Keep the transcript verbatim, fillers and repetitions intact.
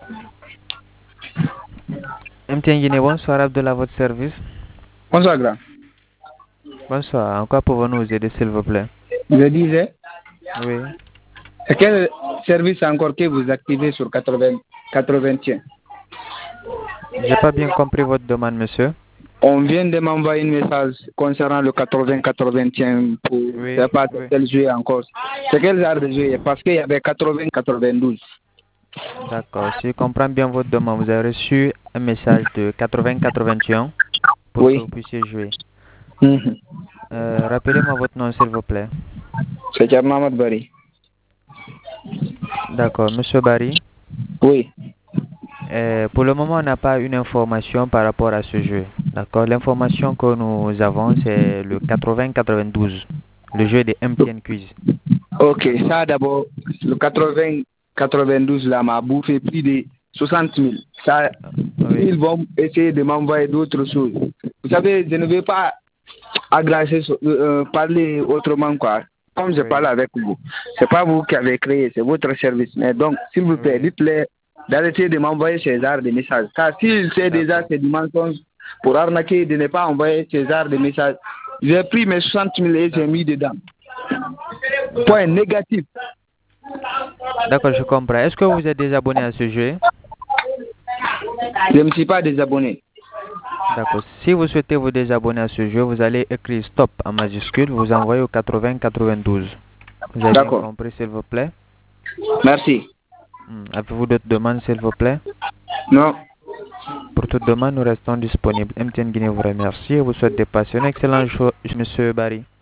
M T N Guinée, bonsoir, Abdullah, votre service. Bonsoir, grand. Bonsoir, en quoi pouvons nous aider, s'il vous plaît? Je disais, Oui. c'est quel service encore que vous activez sur quatre-vingts, quatre-vingts? J'ai pas bien compris votre demande, monsieur. On vient de m'envoyer un message concernant le quatre-vingts quatre-vingt-un pour Oui, c'est pas oui. quel jeu encore. C'est quel genre de jeu? Parce qu'il y avait quatre-vingts quatre-vingt-douze. D'accord, si je comprends bien votre demande, vous avez reçu un message de quatre-vingts quatre-vingt-un pour que Oui. vous puissiez jouer. Mhm. Euh, Rappelez-moi votre nom, s'il vous plaît. C'est Tchernamat Bari. D'accord, monsieur Barry. Oui. Euh, pour le moment, on n'a pas une information par rapport à ce jeu. D'accord, l'information que nous avons, c'est le quatre-vingts quatre-vingt-douze, le jeu de M T N Quiz. Ok, ça d'abord, le quatre-vingts quatre-vingt-douze là m'a bouffé plus de soixante mille. Ça, Oui. ils vont essayer de m'envoyer d'autres choses. Vous savez, je ne vais pas agrandir, euh, parler autrement quoi. Comme je Oui. parle avec vous, c'est pas vous qui avez créé, c'est votre service. Mais donc, s'il vous plaît, Oui. dites-les d'arrêter de m'envoyer ces genres de messages. Car s'il sait déjà c'est du mensonge pour arnaquer, de ne pas envoyer ces genres de messages. J'ai pris mes soixante mille et j'ai mis dedans. Point négatif. D'accord, je comprends. Est-ce que vous êtes désabonné à ce jeu? Je ne me suis pas désabonné. D'accord. Si vous souhaitez vous désabonner à ce jeu, vous allez écrire stop en majuscule, vous envoyez au quatre-vingts quatre-vingt-douze. Vous avez bien compris, s'il vous plaît? Merci. Hmm. Avez-vous d'autres demandes, s'il vous plaît? Non. Pour toute demande, nous restons disponibles. M T N Guinée vous remercie et vous souhaite de passer un excellent jour, monsieur Barry.